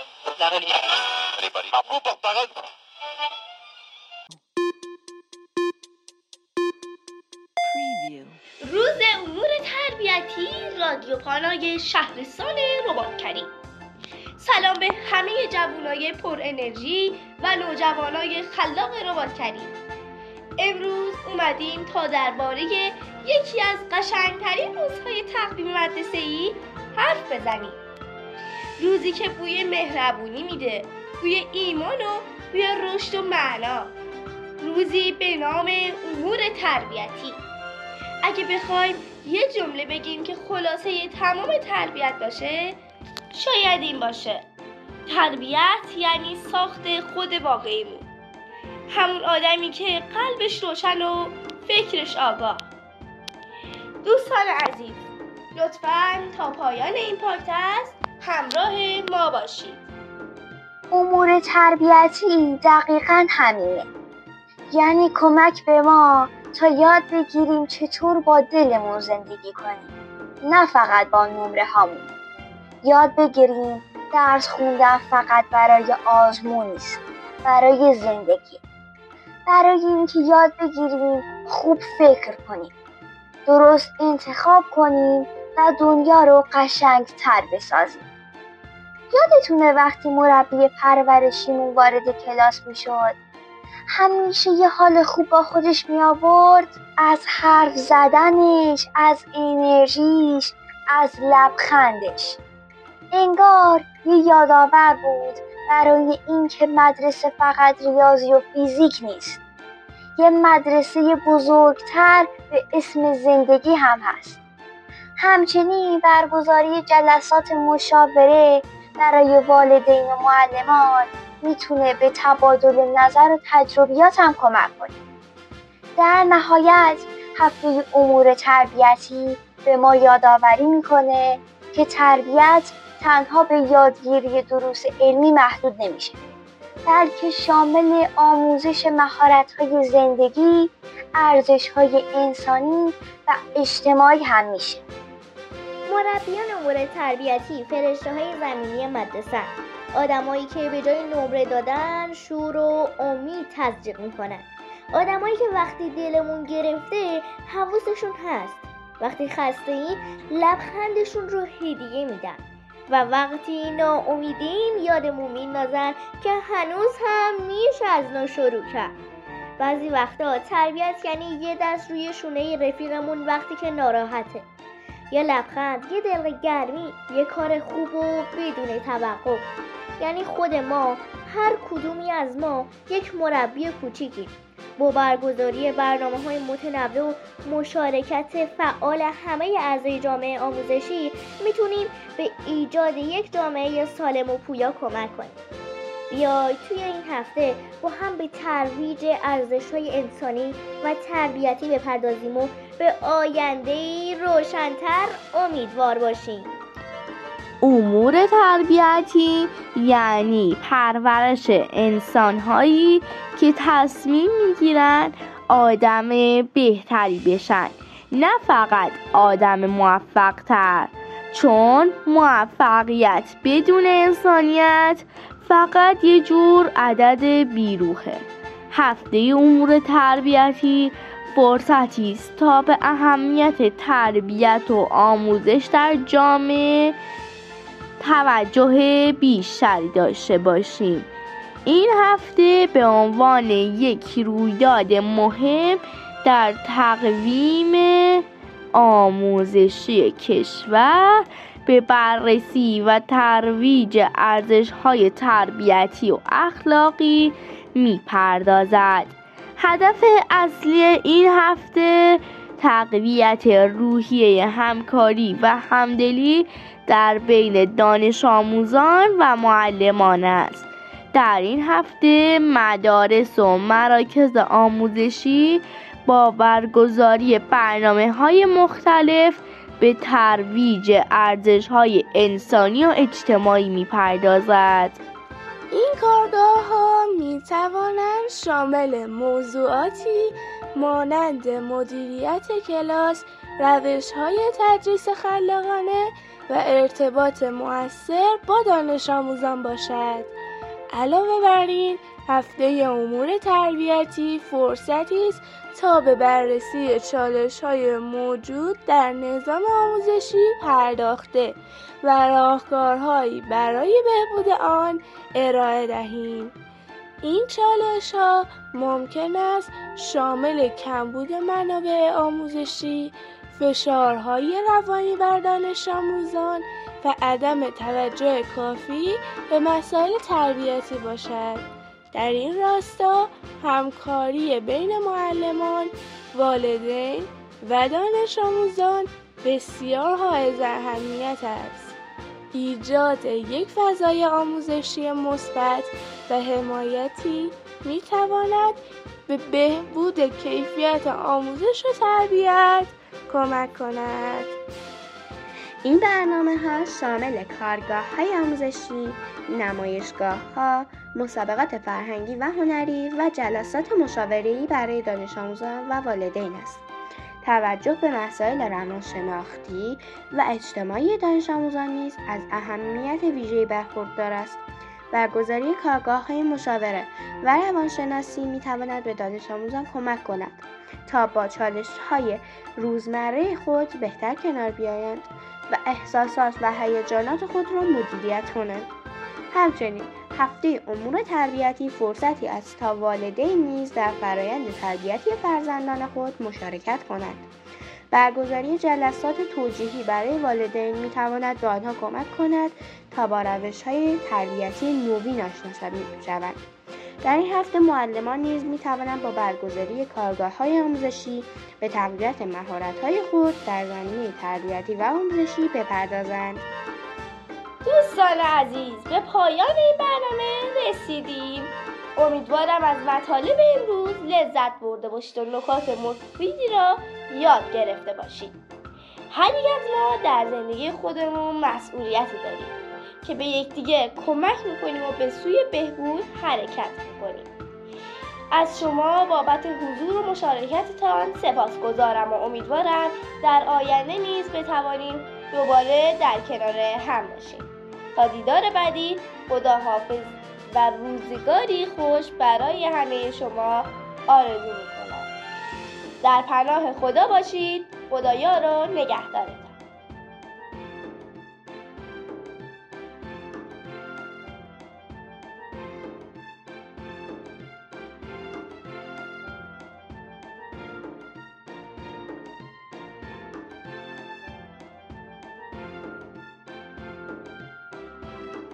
روز امور تربیتی رادیو پانای شهرستان رباطکری. سلام به همه جوانای پر انرژی و نوجوانای خلاق رباطکری. امروز اومدیم تا درباره یکی از قشنگترین روزهای تقویم مدرسه‌ای حرف بزنیم. روزی که بوی مهربونی میده، بوی ایمان و بوی رشد و معنا. روزی به نام امور تربیتی. اگه بخوایم یه جمله بگیم که خلاصه تمام تربیت باشه، شاید این باشه: تربیت یعنی ساخت خود واقعیمون. همون آدمی که قلبش روشن و فکرش آگاه. دوستان عزیز، لطفاً تا پایان این پادکست همراه ما باشید. امور تربیتی دقیقاً همینه. یعنی کمک به ما تا یاد بگیریم چطور با دلمون زندگی کنیم، نه فقط با نمره هامون. یاد بگیریم درس خوندن فقط برای آزمون نیست، برای زندگی. برای اینکه یاد بگیریم خوب فکر کنیم، درست انتخاب کنیم و دنیا رو قشنگ‌تر بسازیم. یادتونه وقتی مربی پرورشیمون وارد کلاس میشد، همیشه یه حال خوب با خودش می آورد؟ از حرف زدنش، از انرژیش، از لبخندش. انگار یه یادآور بود برای این که مدرسه فقط ریاضی و فیزیک نیست. یه مدرسه بزرگتر به اسم زندگی هم هست. همچنین برگزاری جلسات مشاوره برای والدین و معلمان میتونه به تبادل نظر و تجربیات هم کمک کنه. در نهایت هفته امور تربیتی به ما یادآوری میکنه که تربیت تنها به یادگیری دروس علمی محدود نمیشه، بلکه شامل آموزش مهارت‌های زندگی، ارزش‌های انسانی و اجتماعی هم میشه. مربیان امور تربیتی فرشته‌های زمینی مدرسه، آدمایی که به جای نمره دادن شور و امید تزریق میکنن، آدمایی که وقتی دلمون گرفته حواسشون هست، وقتی خسته‌ایم لبخندشون رو هدیه میدن و وقتی ناامیدیم یادمون میندازن که هنوز هم میشه از نو شروع کرد. بعضی وقتا تربیت یعنی یه دست روی شونه رفیقمون وقتی که ناراحته، یه لبخند، یه دلق گرمی، یه کار خوب و بدون توقف. یعنی خود ما، هر کدومی از ما یک مربی کوچیکی. با برگزاری برنامه‌های متنوع و مشارکت فعال همه اعضای جامعه آموزشی میتونیم به ایجاد یک جامعه سالم و پویا کمک کنیم. بیای توی این هفته با هم به ترویج ارزش‌های انسانی و تربیتی بپردازیم و به آینده‌ای روشن‌تر امیدوار باشیم. امور تربیتی یعنی پرورش انسان‌هایی که تصمیم می‌گیرن آدم بهتری بشن، نه فقط آدم موفق‌تر، چون موفقیت بدون انسانیت فقط یه جور عدد بیروحه. هفته امور تربیتی فرصتی است تا به اهمیت تربیت و آموزش در جامعه توجه بیشتری داشته باشیم. این هفته به عنوان یک رویداد مهم در تقویم آموزشی کشور به بررسی و ترویج ارزش‌های تربیتی و اخلاقی می‌پردازد. هدف اصلی این هفته تقویت روحیه همکاری و همدلی در بین دانش آموزان و معلمان است. در این هفته مدارس و مراکز آموزشی با برگزاری برنامه‌های مختلف به ترویج ارزش‌های انسانی و اجتماعی می‌پردازد. این کارگاه‌ها می‌توانند شامل موضوعاتی مانند مدیریت کلاس، روش‌های تدریس خلاقانه، و ارتباط مؤثر با دانش آموزان باشد. علاوه بر این، هفته امور تربیتی فرصتی است تا به بررسی چالش‌های موجود در نظام آموزشی پرداخته و راهکارهایی برای بهبود آن ارائه دهیم. این چالش‌ها ممکن است شامل کمبود منابع آموزشی، فشارهای روانی بر دانش آموزان و عدم توجه کافی به مسائل تربیتی باشد. در این راستا همکاری بین معلمان، والدین و دانش آموزان بسیار حائز اهمیت است. ایجاد یک فضای آموزشی مثبت و حمایتی می‌تواند به بهبود کیفیت آموزش و تربیت کمک کند. این برنامه‌ها شامل کارگاه‌های آموزشی، نمایشگاه‌ها، مسابقات فرهنگی و هنری و جلسات مشاوره‌ای برای دانش آموزان و والدین است. توجه به مسائل روانشناختی و اجتماعی دانش آموزان نیز از اهمیت ویژه‌ای برخوردار است. برگزاری کارگاه‌های مشاوره و روانشناسی می‌تواند به دانش آموزان کمک کند تا با چالش‌های روزمره خود بهتر کنار بیایند و احساسات و هیجانات خود را مدیریت کنند. همچنین هفته امور تربیتی فرصتی است تا والدین نیز در فرایند تربیتی فرزندان خود مشارکت کنند. برگزاری جلسات توجیهی برای والدین می‌تواند به آنها کمک کند تا با روش‌های تربیتی نوین آشنا شوند. در این هفته معلمان نیز می‌توانند با برگزاری کارگاه‌های آموزشی به تقویت مهارت‌های خود در زمینه تربیتی و آموزشی بپردازند. دوستان عزیز، به پایان این برنامه رسیدیم. امیدوارم از مطالب امروز لذت برده باشید و نکات مفیدی را یاد گرفته باشید. هر یک از ما در زندگی خودمون مسئولیتی داریم که به یکدیگر کمک میکنیم و به سوی بهبود حرکت میکنیم. از شما بابت حضور و مشارکتتان سپاسگزارم و امیدوارم در آینده نیز بتوانیم دوباره در کنار هم باشیم. تا دیدار بعدی، خداحافظ و روزگاری خوش برای همه شما آرزو میکنم. در پناه خدا باشید. خدایا رو نگهدارتون.